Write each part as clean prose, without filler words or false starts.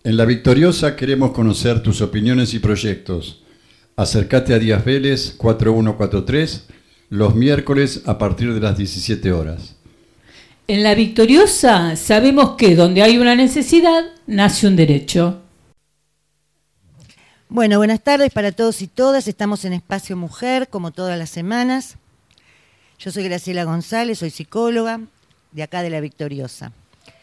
En La Victoriosa queremos conocer tus opiniones y proyectos. Acércate a Díaz Vélez 4143 los miércoles a partir de las 17 horas. En La Victoriosa sabemos que donde hay una necesidad, nace un derecho. Bueno, buenas tardes para todos y todas. Estamos en Espacio Mujer, como todas las semanas. Yo soy Graciela González, soy psicóloga de acá de La Victoriosa.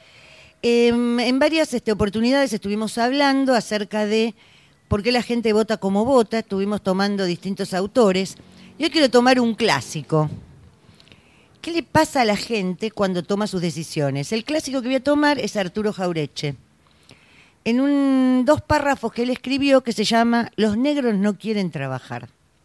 En varias oportunidades estuvimos hablando acerca de por qué la gente vota como vota. Estuvimos tomando distintos autores. Y hoy quiero tomar un clásico. ¿Qué le pasa a la gente cuando toma sus decisiones? El clásico que voy a tomar es Arturo Jauretche. En 2 párrafos que él escribió que se llama Los negros no quieren trabajar.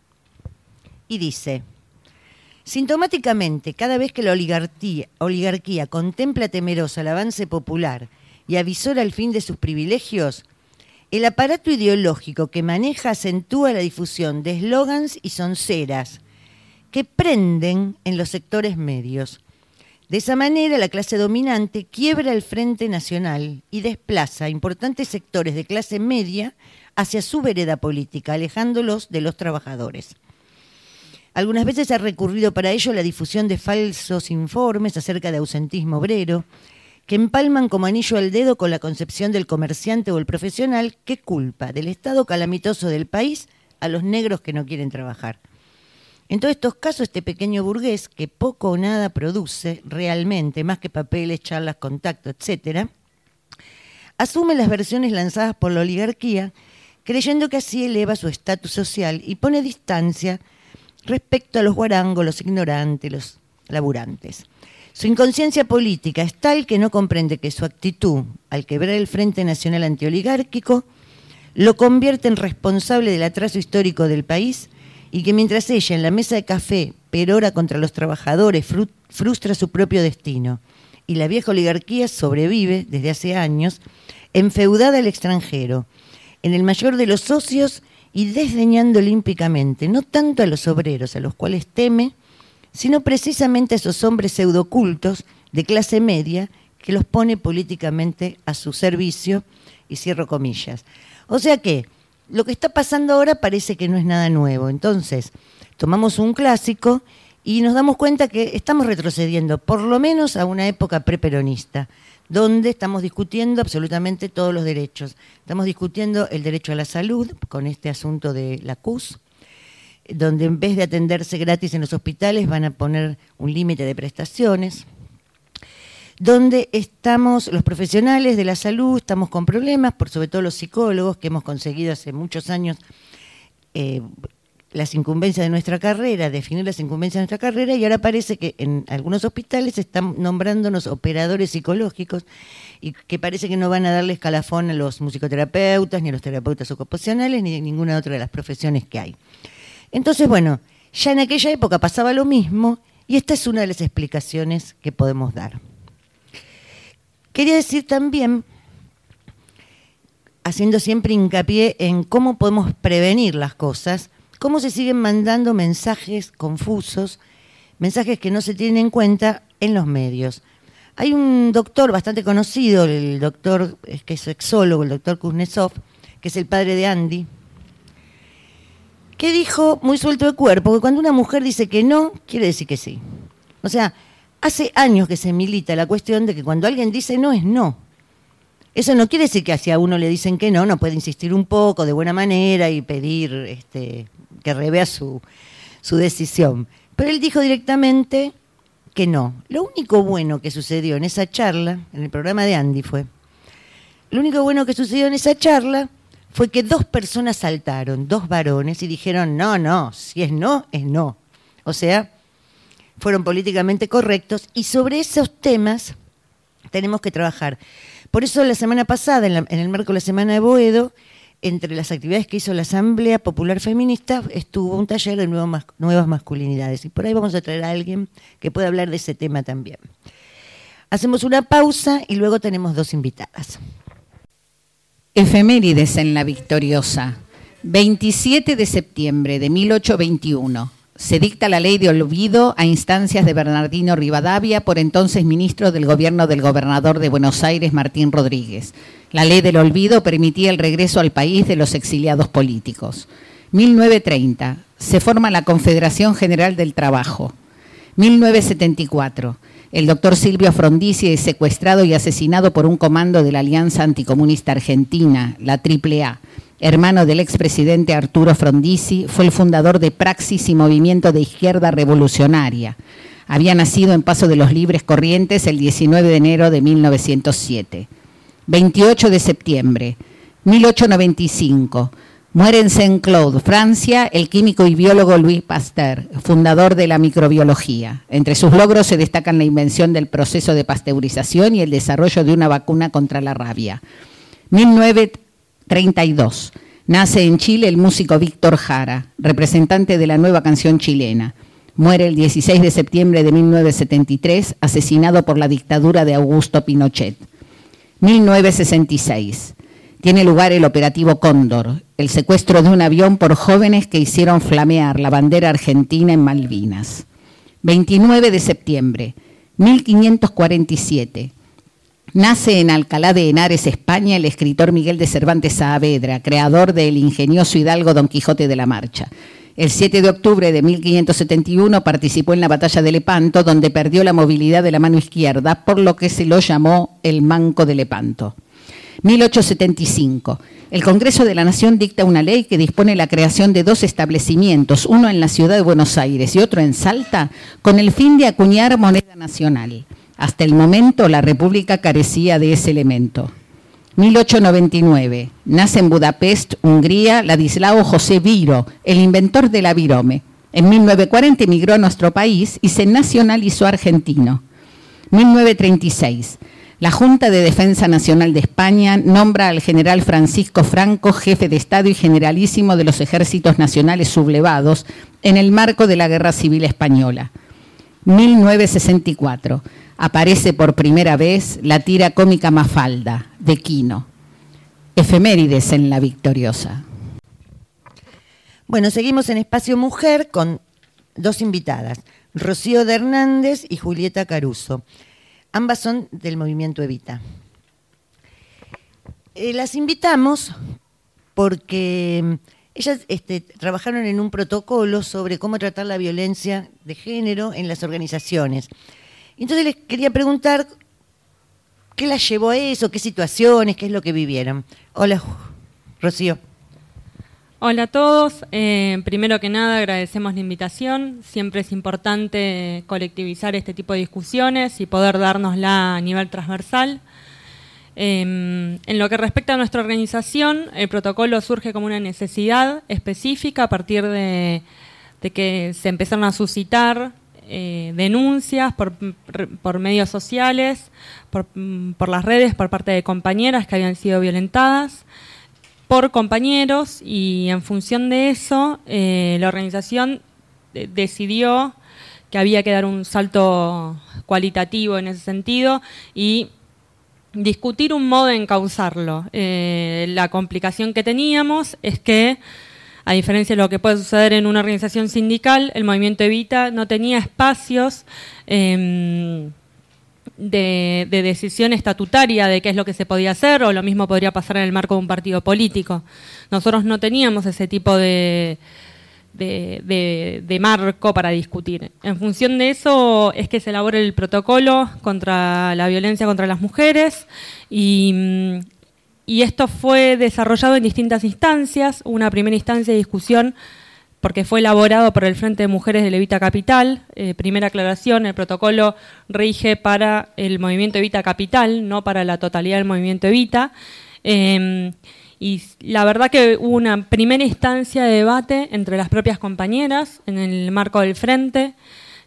Y dice: sintomáticamente, cada vez que la oligarquía contempla temerosa el avance popular y avisora el fin de sus privilegios, el aparato ideológico que maneja acentúa la difusión de eslogans y sonceras que prenden en los sectores medios. De esa manera, la clase dominante quiebra el Frente Nacional y desplaza importantes sectores de clase media hacia su vereda política, alejándolos de los trabajadores. Algunas veces ha recurrido para ello a la difusión de falsos informes acerca de ausentismo obrero, que empalman como anillo al dedo con la concepción del comerciante o el profesional que culpa del estado calamitoso del país a los negros que no quieren trabajar. En todos estos casos, este pequeño burgués, que poco o nada produce realmente, más que papeles, charlas, contacto, etc., asume las versiones lanzadas por la oligarquía, creyendo que así eleva su estatus social y pone distancia respecto a los guarangos, los ignorantes, los laburantes. Su inconsciencia política es tal que no comprende que su actitud, al quebrar el Frente Nacional Antioligárquico, lo convierte en responsable del atraso histórico del país y que mientras ella en la mesa de café perora contra los trabajadores, frustra su propio destino y la vieja oligarquía sobrevive desde hace años enfeudada al extranjero, en el mayor de los socios y desdeñando olímpicamente, no tanto a los obreros, a los cuales teme, sino precisamente a esos hombres pseudocultos de clase media que los pone políticamente a su servicio, y cierro comillas. O sea que lo que está pasando ahora parece que no es nada nuevo. Entonces, tomamos un clásico y nos damos cuenta que estamos retrocediendo, por lo menos a una época preperonista, donde estamos discutiendo absolutamente todos los derechos. Estamos discutiendo el derecho a la salud con este asunto de la CUS, donde en vez de atenderse gratis en los hospitales van a poner un límite de prestaciones, donde estamos los profesionales de la salud, estamos con problemas, por sobre todo los psicólogos, que hemos conseguido hace muchos años las incumbencias de nuestra carrera, definir las incumbencias de nuestra carrera, y ahora parece que en algunos hospitales están nombrándonos operadores psicológicos y que parece que no van a darle escalafón a los musicoterapeutas, ni a los terapeutas ocupacionales, ni a ninguna otra de las profesiones que hay. Entonces, bueno, ya en aquella época pasaba lo mismo y esta es una de las explicaciones que podemos dar. Quería decir también, haciendo siempre hincapié en cómo podemos prevenir las cosas, cómo se siguen mandando mensajes confusos, mensajes que no se tienen en cuenta en los medios. Hay un doctor bastante conocido, el doctor, que es sexólogo, el doctor Kuznetsov, que es el padre de Andy, que dijo, muy suelto de cuerpo, que cuando una mujer dice que no, quiere decir que sí. O sea, hace años que se milita la cuestión de que cuando alguien dice no, es no. Eso no quiere decir que hacia uno le dicen que no puede insistir un poco de buena manera y pedir que revea su decisión. Pero él dijo directamente que no. Lo único bueno que sucedió en esa charla, en el programa de Andy lo único bueno que sucedió en esa charla fue que 2 personas saltaron, 2 varones, y dijeron no, si es no, es no. O sea, fueron políticamente correctos y sobre esos temas tenemos que trabajar. Por eso la semana pasada, en el marco de la Semana de Boedo, entre las actividades que hizo la Asamblea Popular Feminista, estuvo un taller de nuevas masculinidades. Y por ahí vamos a traer a alguien que pueda hablar de ese tema también. Hacemos una pausa y luego tenemos 2 invitadas. Efemérides en La Victoriosa. 27 de septiembre de 1821. Se dicta la ley de olvido a instancias de Bernardino Rivadavia, por entonces ministro del gobierno del gobernador de Buenos Aires, Martín Rodríguez. La ley del olvido permitía el regreso al país de los exiliados políticos. 1930. Se forma la Confederación General del Trabajo. 1974. El doctor Silvio Frondizi es secuestrado y asesinado por un comando de la Alianza Anticomunista Argentina, la AAA. Hermano del expresidente Arturo Frondizi, fue el fundador de Praxis y Movimiento de Izquierda Revolucionaria. Había nacido en Paso de los Libres Corrientes el 19 de enero de 1907. 28 de septiembre, 1895. Muere en Saint-Cloud, Francia, el químico y biólogo Louis Pasteur, fundador de la microbiología. Entre sus logros se destacan la invención del proceso de pasteurización y el desarrollo de una vacuna contra la rabia. 1932. Nace en Chile el músico Víctor Jara, representante de la nueva canción chilena. Muere el 16 de septiembre de 1973, asesinado por la dictadura de Augusto Pinochet. 1966. Tiene lugar el operativo Cóndor, el secuestro de un avión por jóvenes que hicieron flamear la bandera argentina en Malvinas. 29 de septiembre, 1547. Nace en Alcalá de Henares, España, el escritor Miguel de Cervantes Saavedra, creador del ingenioso hidalgo Don Quijote de la Mancha. El 7 de octubre de 1571 participó en la batalla de Lepanto, donde perdió la movilidad de la mano izquierda, por lo que se lo llamó el Manco de Lepanto. 1875. El Congreso de la Nación dicta una ley que dispone la creación de 2 establecimientos, uno en la ciudad de Buenos Aires y otro en Salta, con el fin de acuñar moneda nacional. Hasta el momento la República carecía de ese elemento. 1899. Nace en Budapest, Hungría, Ladislao José Viro, el inventor de la virome. En 1940 emigró a nuestro país y se nacionalizó argentino. 1936. La Junta de Defensa Nacional de España nombra al general Francisco Franco jefe de Estado y generalísimo de los ejércitos nacionales sublevados en el marco de la Guerra Civil Española. 1964. Aparece por primera vez la tira cómica Mafalda, de Quino. Efemérides en La Victoriosa. Bueno, seguimos en Espacio Mujer con 2 invitadas, Rocío de Hernández y Julieta Caruso. Ambas son del movimiento Evita. Las invitamos porque ellas trabajaron en un protocolo sobre cómo tratar la violencia de género en las organizaciones. Entonces les quería preguntar qué las llevó a eso, qué situaciones, qué es lo que vivieron. Hola, Rocío. Hola a todos. Primero que nada agradecemos la invitación. Siempre es importante colectivizar este tipo de discusiones y poder dárnosla a nivel transversal. En lo que respecta a nuestra organización, el protocolo surge como una necesidad específica a partir de que se empezaron a suscitar denuncias por medios sociales, por las redes, por parte de compañeras que habían sido violentadas por compañeros, y en función de eso la organización decidió que había que dar un salto cualitativo en ese sentido y discutir un modo de encauzarlo. La complicación que teníamos es que, a diferencia de lo que puede suceder en una organización sindical, el movimiento Evita no tenía espacios de decisión estatutaria de qué es lo que se podía hacer, o lo mismo podría pasar en el marco de un partido político. Nosotros no teníamos ese tipo de marco para discutir. En función de eso es que se elabora el protocolo contra la violencia contra las mujeres, y esto fue desarrollado en distintas instancias. Una primera instancia de discusión porque fue elaborado por el Frente de Mujeres de Evita Capital. Primera aclaración, el protocolo rige para el movimiento Evita Capital, no para la totalidad del movimiento Evita. Y la verdad que hubo una primera instancia de debate entre las propias compañeras en el marco del Frente.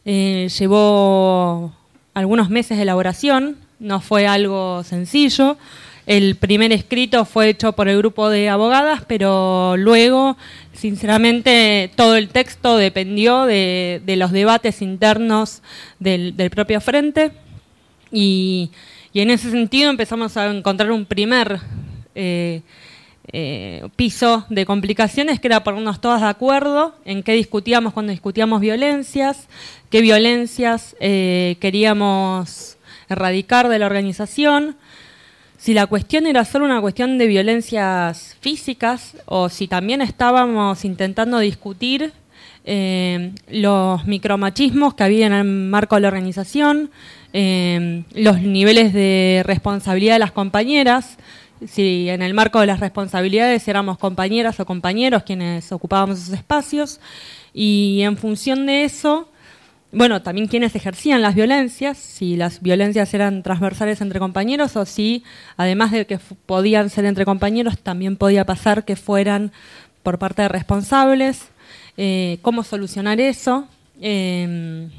Llevó algunos meses de elaboración, no fue algo sencillo. El primer escrito fue hecho por el grupo de abogadas, pero luego, sinceramente, todo el texto dependió de los debates internos del propio Frente, y en ese sentido empezamos a encontrar un primer piso de complicaciones, que era ponernos todas de acuerdo en qué discutíamos cuando discutíamos violencias, qué violencias queríamos erradicar de la organización, si la cuestión era solo una cuestión de violencias físicas o si también estábamos intentando discutir los micromachismos que había en el marco de la organización, los niveles de responsabilidad de las compañeras, si en el marco de las responsabilidades éramos compañeras o compañeros quienes ocupábamos esos espacios, y en función de eso, bueno, también quienes ejercían las violencias, si las violencias eran transversales entre compañeros o si, además de que podían ser entre compañeros, también podía pasar que fueran por parte de responsables, cómo solucionar eso. Te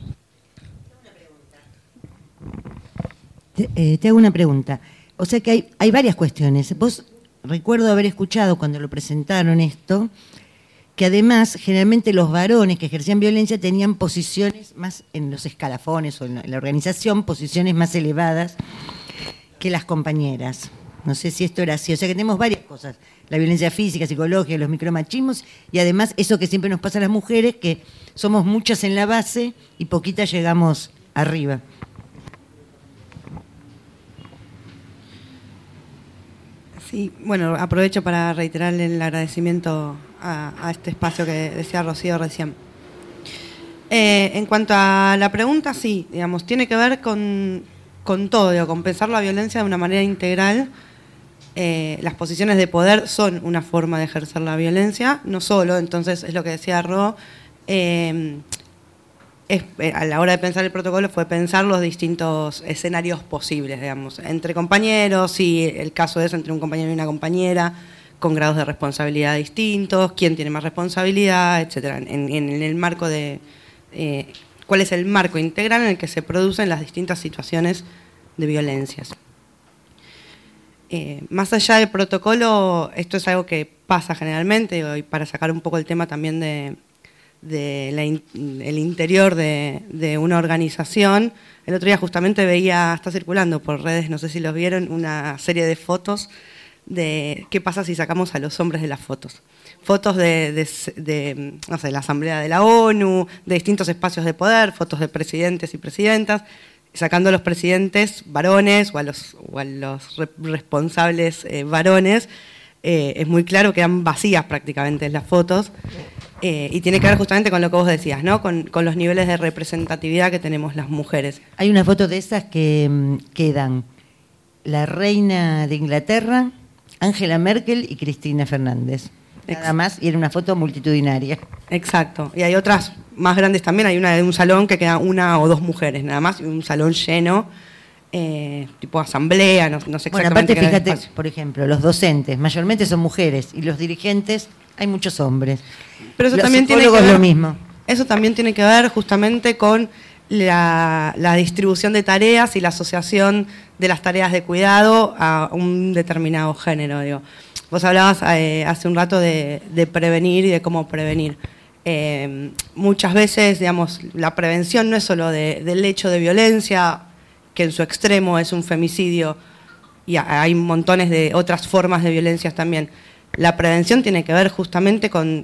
hago una pregunta. O sea que hay varias cuestiones. Vos, recuerdo haber escuchado cuando lo presentaron esto, que además generalmente los varones que ejercían violencia tenían posiciones más en los escalafones o en la organización, posiciones más elevadas que las compañeras. No sé si esto era así. O sea que tenemos varias cosas. La violencia física, psicológica, los micromachismos y además eso que siempre nos pasa a las mujeres, que somos muchas en la base y poquitas llegamos arriba. Sí, bueno, aprovecho para reiterarle el agradecimiento a este espacio que decía Rocío recién. En cuanto a la pregunta, sí, digamos, tiene que ver con todo, digo, con pensar la violencia de una manera integral. Las posiciones de poder son una forma de ejercer la violencia, no solo, entonces es lo que decía Ro, a la hora de pensar el protocolo fue pensar los distintos escenarios posibles, digamos, entre compañeros, si el caso es entre un compañero y una compañera, con grados de responsabilidad distintos, quién tiene más responsabilidad, etcétera, en el marco de cuál es el marco integral en el que se producen las distintas situaciones de violencias. Más allá del protocolo, esto es algo que pasa generalmente, y para sacar un poco el tema también el interior de una organización. El otro día justamente veía, está circulando por redes, no sé si los vieron, una serie de fotos de qué pasa si sacamos a los hombres de las fotos. Fotos de no sé, la Asamblea de la ONU, de distintos espacios de poder, fotos de presidentes y presidentas, sacando a los presidentes varones o a los responsables varones, es muy claro que quedan vacías prácticamente las fotos. Y tiene que ver justamente con lo que vos decías, ¿no? Con los niveles de representatividad que tenemos las mujeres. Hay una foto de esas que quedan la reina de Inglaterra, Angela Merkel y Cristina Fernández. Nada más, y era una foto multitudinaria. Exacto. Y hay otras más grandes también. Hay una de un salón que queda una o dos mujeres nada más, y un salón lleno, tipo asamblea, no sé exactamente. Bueno, aparte fíjate, por ejemplo, los docentes mayormente son mujeres y los dirigentes hay muchos hombres. Pero eso los también tiene que ver, lo mismo. Eso también tiene que ver justamente con la distribución de tareas y la asociación de las tareas de cuidado a un determinado género, digo. Vos hablabas hace un rato de prevenir y de cómo prevenir. Muchas veces, digamos, la prevención no es solo del hecho de violencia, que en su extremo es un femicidio, y hay montones de otras formas de violencias también. La prevención tiene que ver justamente con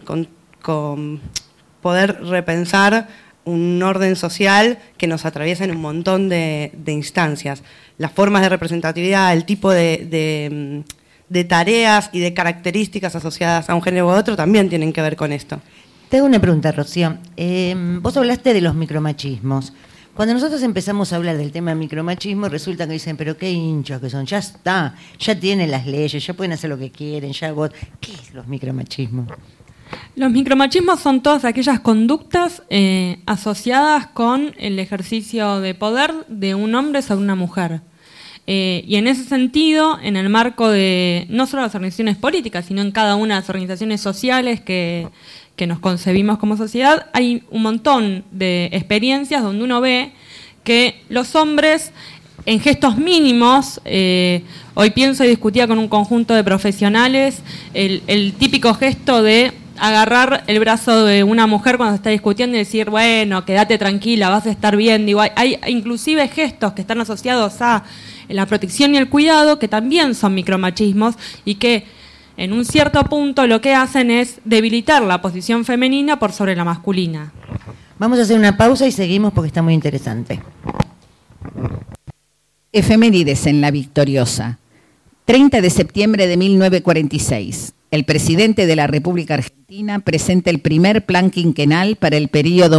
poder repensar un orden social que nos atraviesa en un montón de instancias. Las formas de representatividad, el tipo de tareas y de características asociadas a un género u otro también tienen que ver con esto. Te hago una pregunta, Rocío. Vos hablaste de los micromachismos. Cuando nosotros empezamos a hablar del tema de micromachismo, resulta que dicen, pero qué hinchos que son, ya está, ya tienen las leyes, ya pueden hacer lo que quieren, ya vos. ¿Qué es los micromachismos? Los micromachismos son todas aquellas conductas asociadas con el ejercicio de poder de un hombre sobre una mujer. Y en ese sentido, en el marco de no solo las organizaciones políticas, sino en cada una de las organizaciones sociales que nos concebimos como sociedad, hay un montón de experiencias donde uno ve que los hombres, en gestos mínimos, hoy pienso y discutía con un conjunto de profesionales, el típico gesto de agarrar el brazo de una mujer cuando se está discutiendo y decir, bueno, quédate tranquila, vas a estar bien. Digo, hay inclusive gestos que están asociados a la protección y el cuidado que también son micromachismos y que en un cierto punto lo que hacen es debilitar la posición femenina por sobre la masculina. Vamos a hacer una pausa y seguimos porque está muy interesante. Efemérides en La Victoriosa. 30 de septiembre de 1946. El presidente de la República Argentina presenta el primer plan quinquenal para el período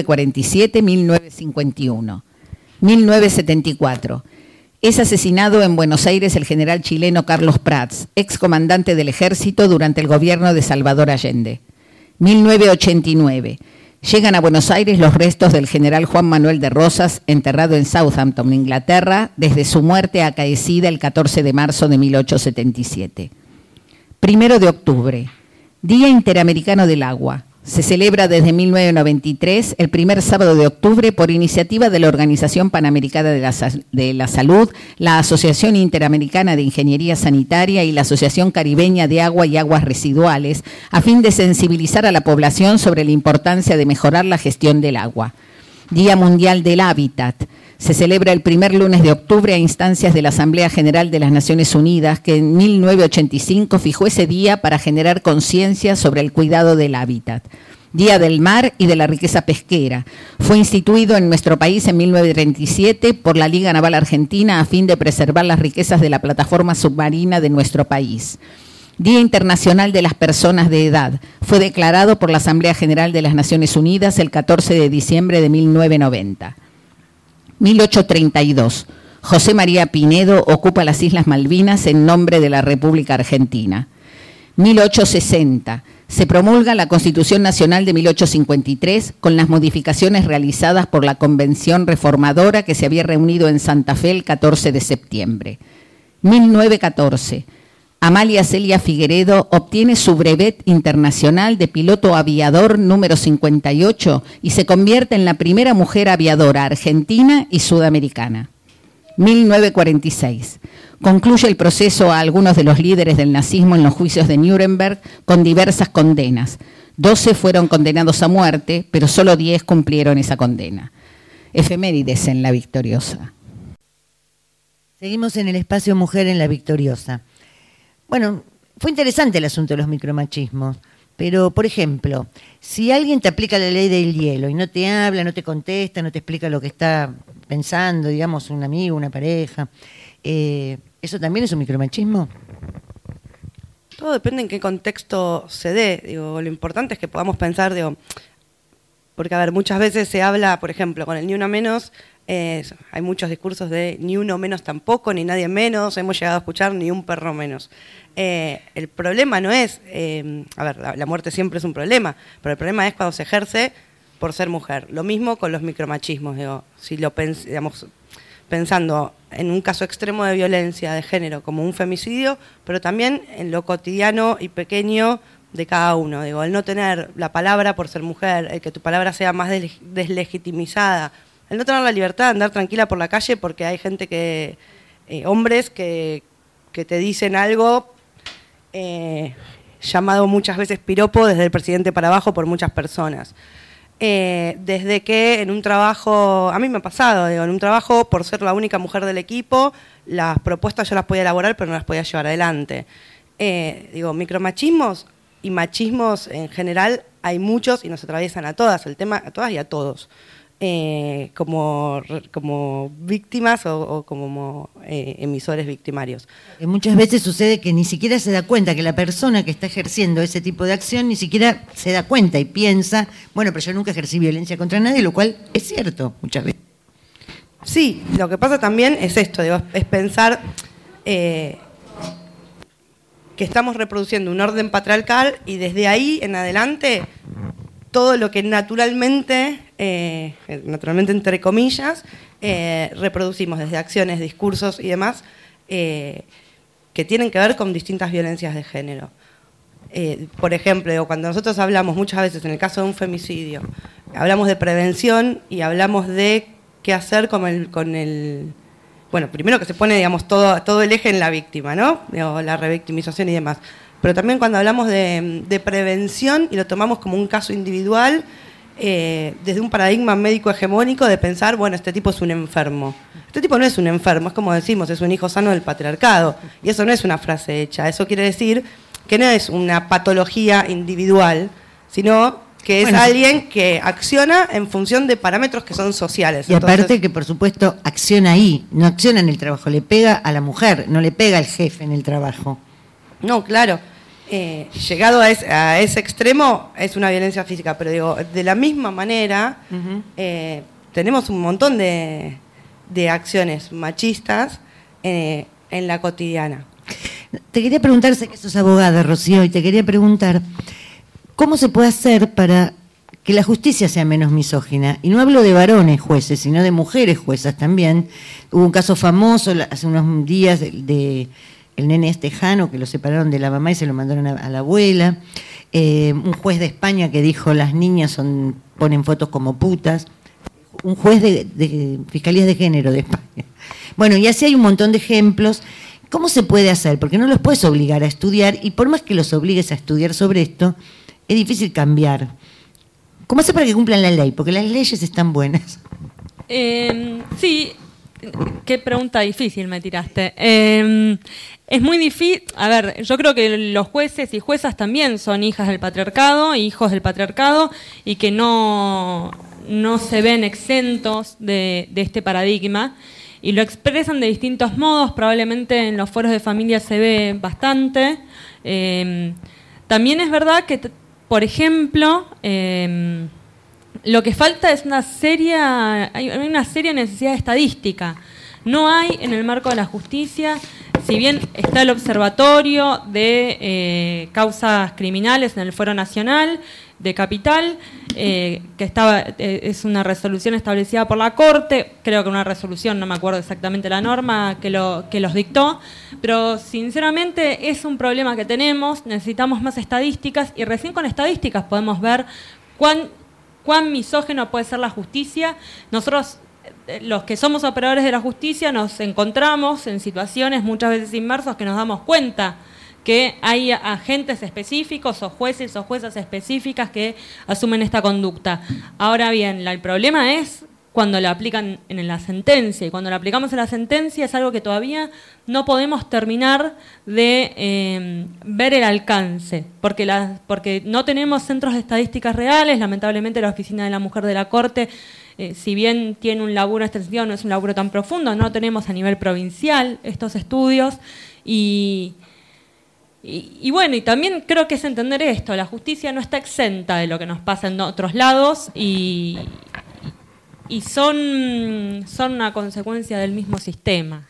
1947-1951. 1974. Es asesinado en Buenos Aires el general chileno Carlos Prats, excomandante del ejército durante el gobierno de Salvador Allende. 1989. Llegan a Buenos Aires los restos del general Juan Manuel de Rosas, enterrado en Southampton, Inglaterra, desde su muerte acaecida el 14 de marzo de 1877. 1 de octubre, Día Interamericano del Agua. Se celebra desde 1993, el primer sábado de octubre, por iniciativa de la Organización Panamericana de la Salud, la Asociación Interamericana de Ingeniería Sanitaria y la Asociación Caribeña de Agua y Aguas Residuales, a fin de sensibilizar a la población sobre la importancia de mejorar la gestión del agua. Día Mundial del Hábitat. Se celebra el primer lunes de octubre a instancias de la Asamblea General de las Naciones Unidas, que en 1985 fijó ese día para generar conciencia sobre el cuidado del hábitat. Día del Mar y de la Riqueza Pesquera. Fue instituido en nuestro país en 1937 por la Liga Naval Argentina a fin de preservar las riquezas de la plataforma submarina de nuestro país. Día Internacional de las Personas de Edad. Fue declarado por la Asamblea General de las Naciones Unidas el 14 de diciembre de 1990. 1832. José María Pinedo ocupa las Islas Malvinas en nombre de la República Argentina. 1860. Se promulga la Constitución Nacional de 1853 con las modificaciones realizadas por la Convención Reformadora que se había reunido en Santa Fe el 14 de septiembre. 1914. Amalia Celia Figueredo obtiene su brevet internacional de piloto aviador número 58 y se convierte en la primera mujer aviadora argentina y sudamericana. 1946. Concluye el proceso a algunos de los líderes del nazismo en los juicios de Nuremberg con diversas condenas. 12 fueron condenados a muerte, pero solo 10 cumplieron esa condena. Efemérides en La Victoriosa. Seguimos en el espacio Mujer en La Victoriosa. Bueno, fue interesante el asunto de los micromachismos, pero, por ejemplo, si alguien te aplica la ley del hielo y no te habla, no te contesta, no te explica lo que está pensando, digamos, un amigo, una pareja, ¿eso también es un micromachismo? Todo depende en qué contexto se dé. Digo, lo importante es que podamos pensar, porque, a ver, muchas veces se habla, por ejemplo, con el ni una menos. Hay muchos discursos de ni uno menos tampoco, ni nadie menos, hemos llegado a escuchar ni un perro menos. El problema no es, la muerte siempre es un problema, pero el problema es cuando se ejerce por ser mujer. Lo mismo con los micromachismos, si lo pensando en un caso extremo de violencia de género como un femicidio, pero también en lo cotidiano y pequeño de cada uno. El no tener la palabra por ser mujer, el que tu palabra sea más deslegitimizada, el no tener la libertad de andar tranquila por la calle porque hay gente hombres que te dicen algo llamado muchas veces piropo desde el presidente para abajo por muchas personas. Desde que en un trabajo, a mí me ha pasado, en un trabajo, por ser la única mujer del equipo, las propuestas yo las podía elaborar pero no las podía llevar adelante. Micromachismos y machismos en general hay muchos y nos atraviesan a todas, a todas y a todos. Como víctimas o como emisores victimarios. Muchas veces sucede que ni siquiera se da cuenta que la persona que está ejerciendo ese tipo de acción ni siquiera se da cuenta y piensa, bueno, pero yo nunca ejercí violencia contra nadie, lo cual es cierto muchas veces. Sí, lo que pasa también es esto, es pensar que estamos reproduciendo un orden patriarcal y desde ahí en adelante todo lo que naturalmente entre comillas, reproducimos desde acciones, discursos y demás que tienen que ver con distintas violencias de género. Por ejemplo, cuando nosotros hablamos muchas veces, en el caso de un femicidio, hablamos de prevención y hablamos de qué hacer con el bueno, primero que se pone, todo el eje en la víctima, ¿no? La revictimización y demás. Pero también cuando hablamos de prevención y lo tomamos como un caso individual, desde un paradigma médico hegemónico de pensar, bueno, este tipo es un enfermo. Este tipo no es un enfermo, es como decimos, es un hijo sano del patriarcado. Y eso no es una frase hecha, eso quiere decir que no es una patología individual, sino que es alguien que acciona en función de parámetros que son sociales. Y aparte que, por supuesto, acciona ahí, no acciona en el trabajo, le pega a la mujer, no le pega al jefe en el trabajo. No, claro. Llegado a ese extremo es una violencia física, pero digo, de la misma manera tenemos un montón de acciones machistas en la cotidiana. Te quería preguntar, sé que sos abogada, Rocío, y te quería preguntar, ¿cómo se puede hacer para que la justicia sea menos misógina? Y no hablo de varones jueces, sino de mujeres juezas también. Hubo un caso famoso hace unos días de el nene Tejano, que lo separaron de la mamá y se lo mandaron a la abuela. Un juez de España que dijo las niñas ponen fotos como putas. Un juez de Fiscalías de Género de España. Bueno, y así hay un montón de ejemplos. ¿Cómo se puede hacer? Porque no los puedes obligar a estudiar, y por más que los obligues a estudiar sobre esto, es difícil cambiar. ¿Cómo hacer para que cumplan la ley? Porque las leyes están buenas. Sí, qué pregunta difícil me tiraste. Es muy difícil. A ver, yo creo que los jueces y juezas también son hijas del patriarcado, hijos del patriarcado, y que no se ven exentos de este paradigma, y lo expresan de distintos modos. Probablemente en los foros de familia se ve bastante. También es verdad que, por ejemplo, lo que falta es hay una seria necesidad estadística. No hay en el marco de la justicia, si bien está el observatorio de causas criminales en el Foro Nacional de Capital, que es una resolución establecida por la Corte, creo que una resolución, no me acuerdo exactamente la norma que los dictó, pero sinceramente es un problema que tenemos. Necesitamos más estadísticas, y recién con estadísticas podemos ver cuán misógeno puede ser la justicia. Nosotros, los que somos operadores de la justicia, nos encontramos en situaciones muchas veces inmersos que nos damos cuenta que hay agentes específicos o jueces o juezas específicas que asumen esta conducta. Ahora bien, el problema es cuando la aplican en la sentencia, y cuando la aplicamos en la sentencia es algo que todavía no podemos terminar de ver el alcance, porque no tenemos centros de estadísticas reales. Lamentablemente la Oficina de la Mujer de la Corte, si bien tiene un laburo en este sentido, no es un laburo tan profundo, no tenemos a nivel provincial estos estudios, y bueno, y también creo que es entender esto: la justicia no está exenta de lo que nos pasa en otros lados, y son una consecuencia del mismo sistema.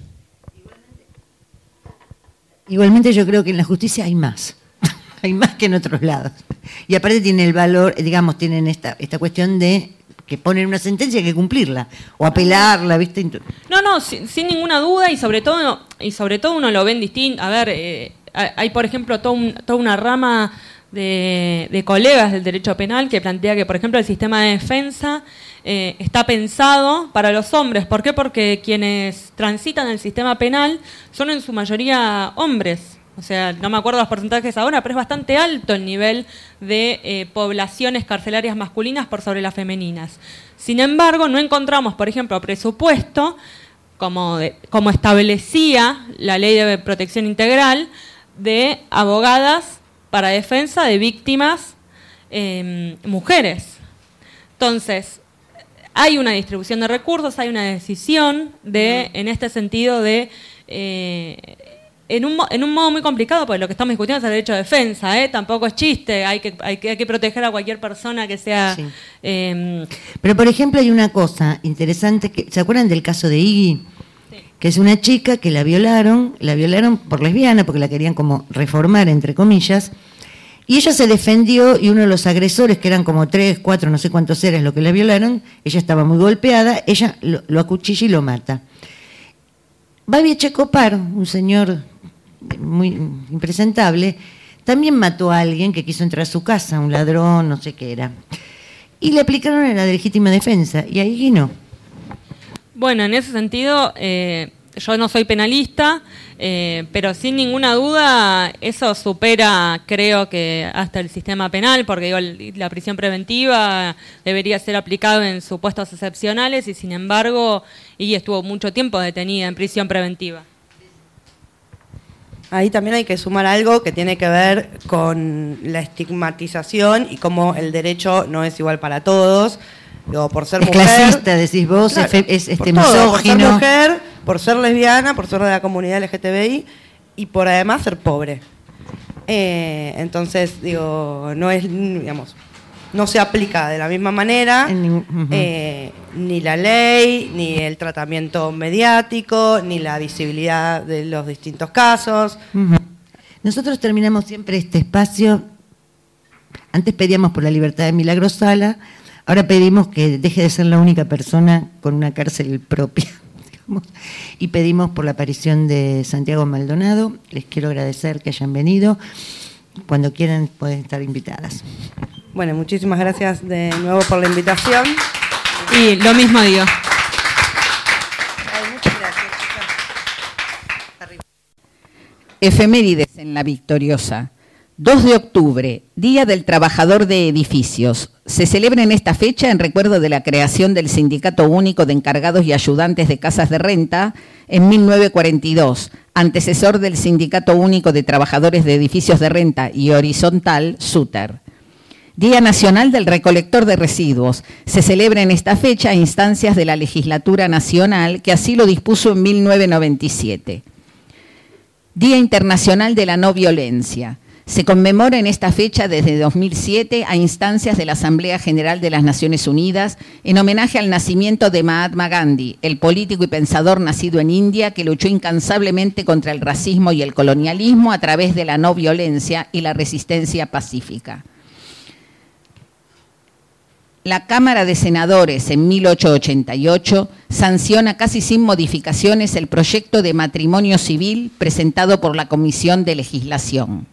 Igualmente yo creo que en la justicia hay más. Hay más que en otros lados. Y aparte tiene el valor, digamos, tienen esta cuestión de que ponen una sentencia y hay que cumplirla o apelarla, ¿viste? No, sin ninguna duda, y sobre todo uno lo ve en distinto. A ver, hay por ejemplo toda una rama de colegas del derecho penal que plantea que, por ejemplo, el sistema de defensa está pensado para los hombres. ¿Por qué? Porque quienes transitan el sistema penal son en su mayoría hombres. O sea, no me acuerdo los porcentajes ahora, pero es bastante alto el nivel de poblaciones carcelarias masculinas por sobre las femeninas. Sin embargo, no encontramos, por ejemplo, presupuesto, como establecía la Ley de Protección Integral, de abogadas para defensa de víctimas mujeres. Entonces, hay una distribución de recursos, hay una decisión en este sentido de... En un modo muy complicado, porque lo que estamos discutiendo es el derecho de defensa, tampoco es chiste, hay que proteger a cualquier persona que sea... Sí. Pero, por ejemplo, hay una cosa interesante, ¿se acuerdan del caso de Iggy? Sí. Que es una chica que la violaron por lesbiana, porque la querían como reformar, entre comillas, y ella se defendió, y uno de los agresores, que eran como 3, 4, no sé cuántos eran los que la violaron, ella estaba muy golpeada, ella lo acuchilla y lo mata. Babi Echecopar, un señor muy impresentable, también mató a alguien que quiso entrar a su casa, un ladrón, no sé qué era. Y le aplicaron la de legítima defensa, y ahí no. Bueno, en ese sentido, yo no soy penalista, pero sin ninguna duda eso supera, creo que hasta el sistema penal, porque digo, la prisión preventiva debería ser aplicada en supuestos excepcionales, y sin embargo, y estuvo mucho tiempo detenida en prisión preventiva. ahí también hay que sumar algo que tiene que ver con la estigmatización y cómo el derecho no es igual para todos. Digo, por ser es mujer, clasista, decís vos, claro, es por todo, por ser misógino. mujer, por ser lesbiana, por ser de la comunidad LGTBI y por además ser pobre. Entonces, digo, no es, digamos, no se aplica de la misma manera ni la ley, ni el tratamiento mediático, ni la visibilidad de los distintos casos. Nosotros terminamos siempre este espacio. Antes pedíamos por la libertad de Milagros Sala, ahora pedimos que deje de ser la única persona con una cárcel propia, digamos, y pedimos por la aparición de Santiago Maldonado. Les quiero agradecer que hayan venido. Cuando quieran pueden estar invitadas. Bueno, muchísimas gracias de nuevo por la invitación. Y lo mismo digo. Muchas gracias, chicas. Arriba. Efemérides en La Victoriosa. 2 de octubre, Día del Trabajador de Edificios. Se celebra en esta fecha en recuerdo de la creación del Sindicato Único de Encargados y Ayudantes de Casas de Renta en 1942, antecesor del Sindicato Único de Trabajadores de Edificios de Renta y Horizontal, SUTER. Día Nacional del Recolector de Residuos. Se celebra en esta fecha a instancias de la Legislatura Nacional, que así lo dispuso en 1997. Día Internacional de la No Violencia. Se conmemora en esta fecha desde 2007 a instancias de la Asamblea General de las Naciones Unidas en homenaje al nacimiento de Mahatma Gandhi, el político y pensador nacido en India que luchó incansablemente contra el racismo y el colonialismo a través de la no violencia y la resistencia pacífica. La Cámara de Senadores en 1888 sanciona casi sin modificaciones el proyecto de matrimonio civil presentado por la Comisión de Legislación.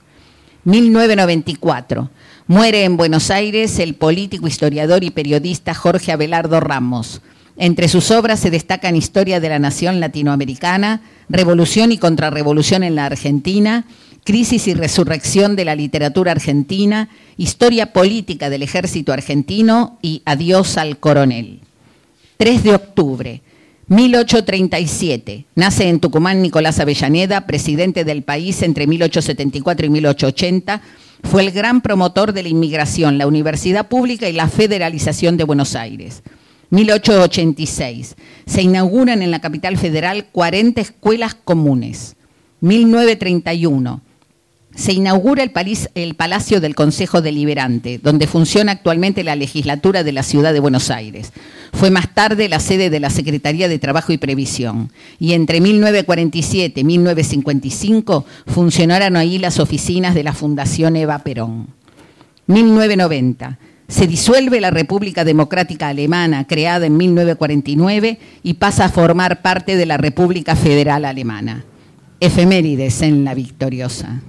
1994. Muere en Buenos Aires el político, historiador y periodista Jorge Abelardo Ramos. Entre sus obras se destacan Historia de la Nación Latinoamericana, Revolución y Contrarrevolución en la Argentina, Crisis y Resurrección de la Literatura Argentina, Historia Política del Ejército Argentino y Adiós al Coronel. 3 de octubre. 1837. Nace en Tucumán Nicolás Avellaneda, presidente del país entre 1874 y 1880. Fue el gran promotor de la inmigración, la universidad pública y la federalización de Buenos Aires. 1886. Se inauguran en la capital federal 40 escuelas comunes. 1931. Se inaugura el Palacio del Consejo Deliberante, donde funciona actualmente la legislatura de la Ciudad de Buenos Aires. Fue más tarde la sede de la Secretaría de Trabajo y Previsión. Y entre 1947 y 1955 funcionaron ahí las oficinas de la Fundación Eva Perón. 1990. Se disuelve la República Democrática Alemana, creada en 1949, y pasa a formar parte de la República Federal Alemana. Efemérides en La Victoriosa.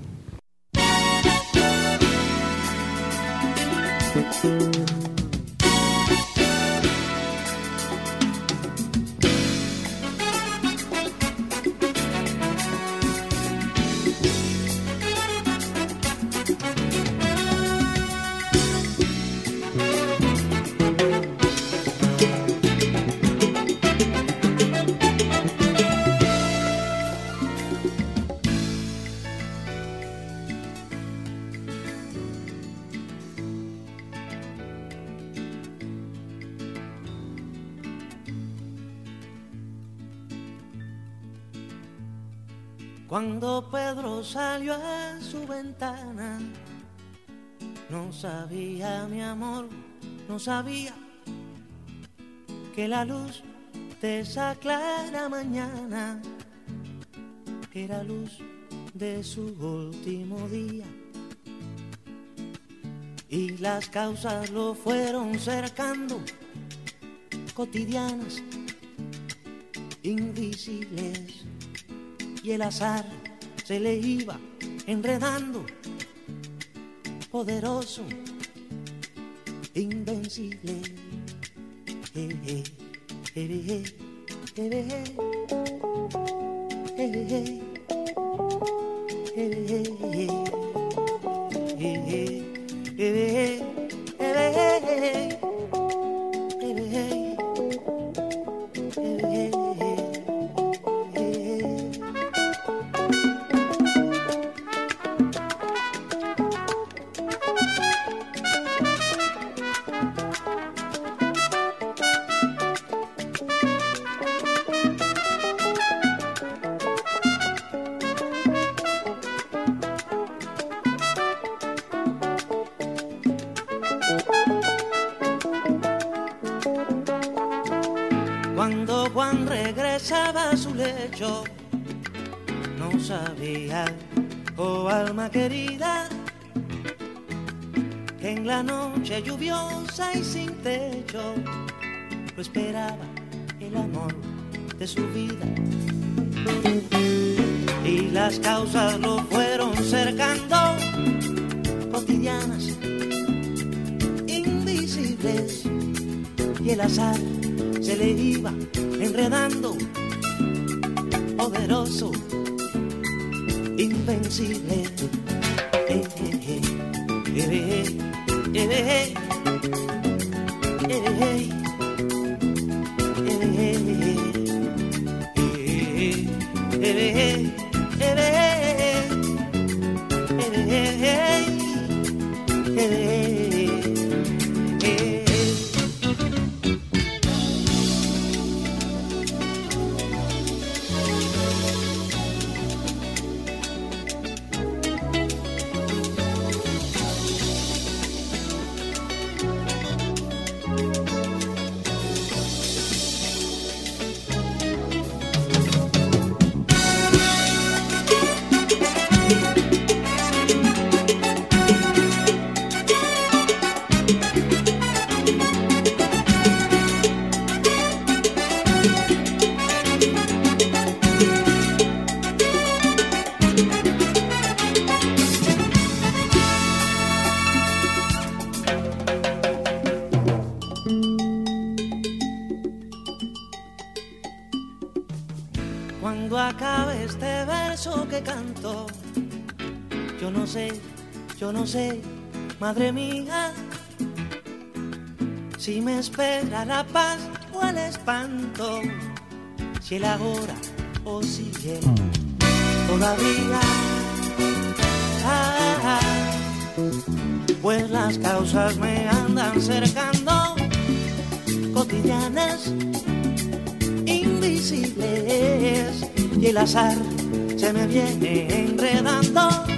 Cuando Pedro salió a su ventana, no sabía, mi amor, no sabía que la luz de esa clara mañana era luz de su último día. Y las causas lo fueron cercando, cotidianas, invisibles. Y el azar se le iba enredando, poderoso, invencible. a su lecho. No sabía, oh alma querida, que en la noche lluviosa y sin techo lo esperaba el amor de su vida. Y las causas lo fueron cercando, cotidianas, invisibles, y el azar se le iba enredando, poderoso, invencible. Cuando acabe este verso que canto, yo no sé, madre mía, si me espera la paz o el espanto, si el ahora o si el todavía. Pues las causas me andan cercando, cotidianas, invisibles, y el azar se me viene enredando,